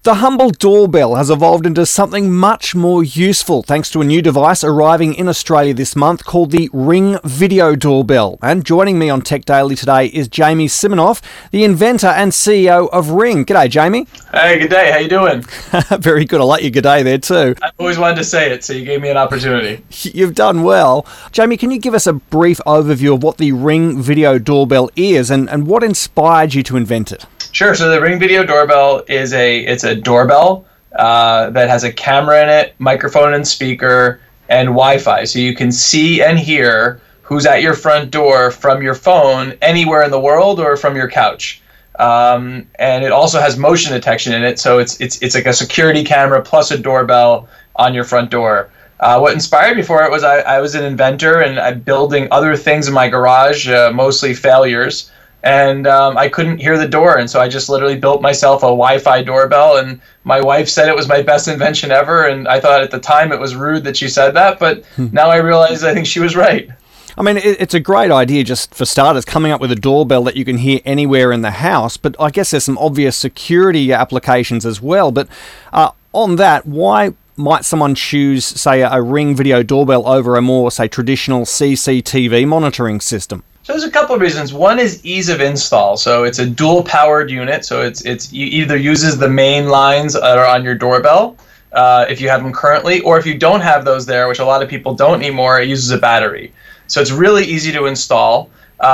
The humble doorbell has evolved into something much more useful thanks to a new device arriving in Australia this month called the Ring Video Doorbell. And joining me on Tech Daily today is Jamie Siminoff, the inventor and CEO of Ring. G'day, Jamie. Hey, good day. How you doing? Very good. I like your g'day there too. I always wanted to say it, so you gave me an opportunity. You've done well. Jamie, can you give us a brief overview of what the Ring Video Doorbell is and what inspired you to invent it? Sure. So the Ring Video Doorbell is a doorbell that has a camera in it, microphone and speaker, and Wi-Fi. So you can see and hear who's at your front door from your phone anywhere in the world or from your couch. And it also has motion detection in it, so it's like a security camera plus a doorbell on your front door. What inspired me for it was I was an inventor and I'm building other things in my garage, mostly failures. And I couldn't hear the door, and so I just literally built myself a Wi-Fi doorbell, and my wife said it was my best invention ever, and I thought at the time it was rude that she said that, but now I realize I think she was right. I mean, it's a great idea just for starters, coming up with a doorbell that you can hear anywhere in the house, but I guess there's some obvious security applications as well. But on that, why might someone choose, say, a Ring Video Doorbell over a more, say, traditional CCTV monitoring system? So there's a couple of reasons. One is ease of install. So it's a dual powered unit. So it either uses the main lines that are on your doorbell, if you have them currently, or if you don't have those there, which a lot of people don't anymore, it uses a battery. So it's really easy to install.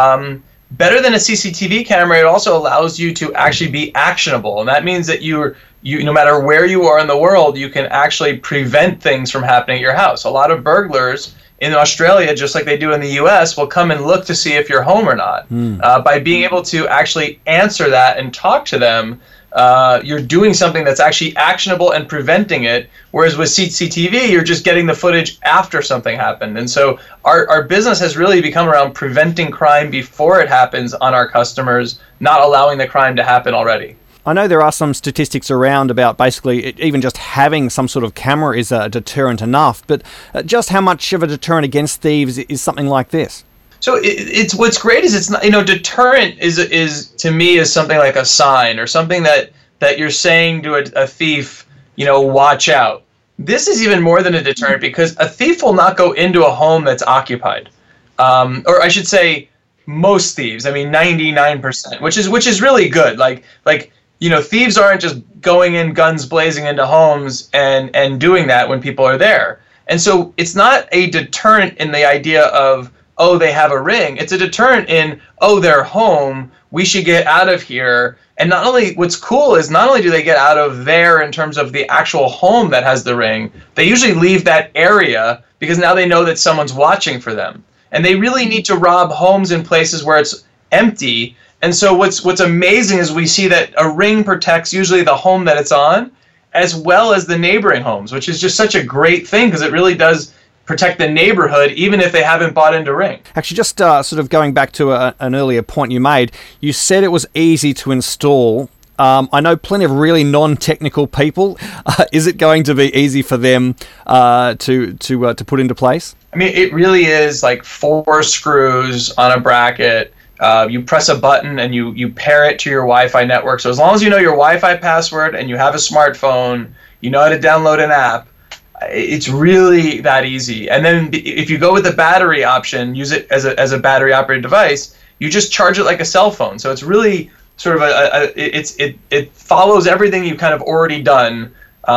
Better than a CCTV camera, it also allows you to actually be actionable, and that means that you no matter where you are in the world, you can actually prevent things from happening at your house. A lot of burglars in Australia, just like they do in the US, will come and look to see if you're home or not. By being able to actually answer that and talk to them, you're doing something that's actually actionable and preventing it, whereas with CCTV, you're just getting the footage after something happened. And so our business has really become around preventing crime before it happens on our customers, not allowing the crime to happen already. I know there are some statistics around about basically even just having some sort of camera is a deterrent enough, but just how much of a deterrent against thieves is something like this? So it's what's great is it's not, deterrent is to me is something like a sign or something that you're saying to a thief, watch out. This is even more than a deterrent because a thief will not go into a home that's occupied, or I should say most thieves. I mean 99%, which is really good. Like thieves aren't just going in guns blazing into homes and doing that when people are there. And so it's not a deterrent in the idea of, oh, they have a ring. It's a deterrent in, oh, they're home, we should get out of here. And what's cool is not only do they get out of there in terms of the actual home that has the ring, they usually leave that area because now they know that someone's watching for them. And they really need to rob homes in places where it's empty. And so what's amazing is we see that a ring protects usually the home that it's on, as well as the neighboring homes, which is just such a great thing because it really does protect the neighborhood, even if they haven't bought into Ring. Actually, just sort of going back to an earlier point you made, you said it was easy to install. I know plenty of really non-technical people. Is it going to be easy for them to put into place? I mean, it really is like 4 screws on a bracket. You press a button and you pair it to your Wi-Fi network. So as long as you know your Wi-Fi password and you have a smartphone, you know how to download an app, it's really that easy. And then if you go with the battery option, use it as a battery operated device, you just charge it like a cell phone. So it's really sort of it follows everything you've kind of already done.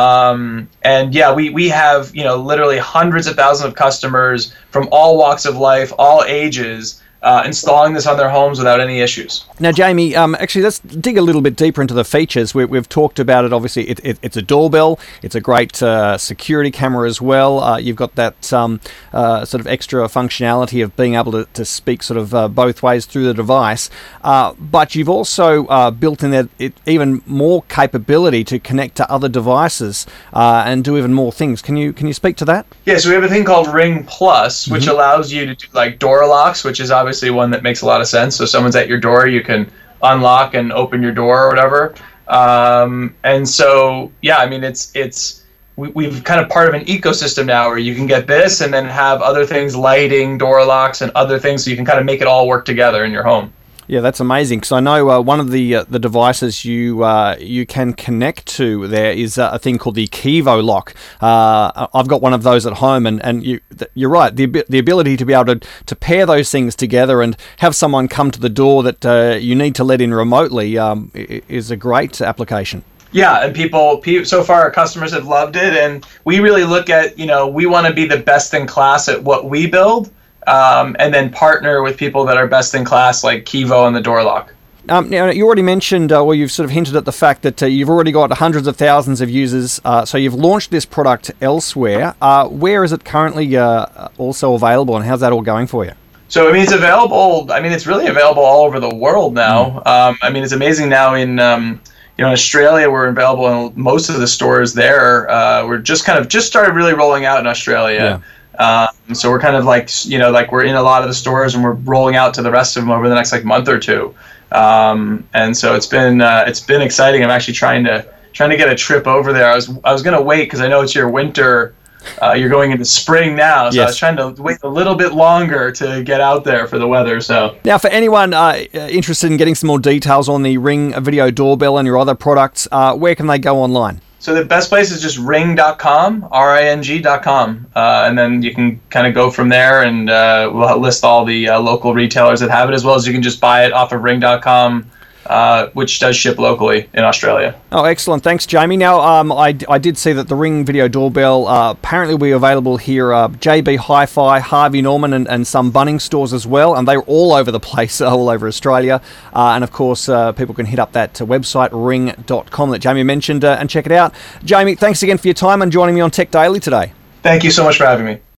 And yeah, we have literally hundreds of thousands of customers from all walks of life, all ages, installing this on their homes without any issues. Now, Jamie, actually, let's dig a little bit deeper into the features. We've talked about it. Obviously, it's a doorbell. It's a great security camera as well. You've got that sort of extra functionality of being able to speak sort of both ways through the device. But you've also built in there even more capability to connect to other devices and do even more things. Can you speak to that? Yeah, so we have a thing called Ring Plus, which allows you to do like door locks, which is obviously one that makes a lot of sense. So someone's at your door, you can unlock and open your door or whatever. And so, yeah, I mean, we've kind of part of an ecosystem now where you can get this and then have other things, lighting, door locks, and other things, so you can kind of make it all work together in your home. Yeah, that's amazing, because I know one of the devices you can connect to there is a thing called the Kivo lock. I've got one of those at home, and you're right, the ability to be able to pair those things together and have someone come to the door that you need to let in remotely is a great application. Yeah, and people, so far our customers have loved it, and we really look at, we want to be the best in class at what we build. And then partner with people that are best in class, like Kivo and the door lock. Now, you already mentioned, or you've sort of hinted at the fact that you've already got hundreds of thousands of users. So you've launched this product elsewhere. Where is it currently also available, and how's that all going for you? So, it's available. It's really available all over the world now. It's amazing now in Australia, we're available in most of the stores there. We're just started really rolling out in Australia. Yeah. So we're kind of we're in a lot of the stores, and we're rolling out to the rest of them over the next month or two. And so it's been exciting. I'm actually trying to get a trip over there. I was going to wait because I know it's your winter. You're going into spring now, so yes. I was trying to wait a little bit longer to get out there for the weather. So now, for anyone interested in getting some more details on the Ring Video Doorbell and your other products, where can they go online? So the best place is just ring.com, ring.com, and then you can kind of go from there, and we'll list all the local retailers that have it, as well as you can just buy it off of ring.com, which does ship locally in Australia. Oh, excellent. Thanks, Jamie. Now, I did see that the Ring Video Doorbell apparently will be available here, JB Hi-Fi, Harvey Norman, and some Bunnings stores as well, and they're all over the place, all over Australia. And, of course, people can hit up that website, ring.com, that Jamie mentioned, and check it out. Jamie, thanks again for your time and joining me on Tech Daily today. Thank you so much for having me.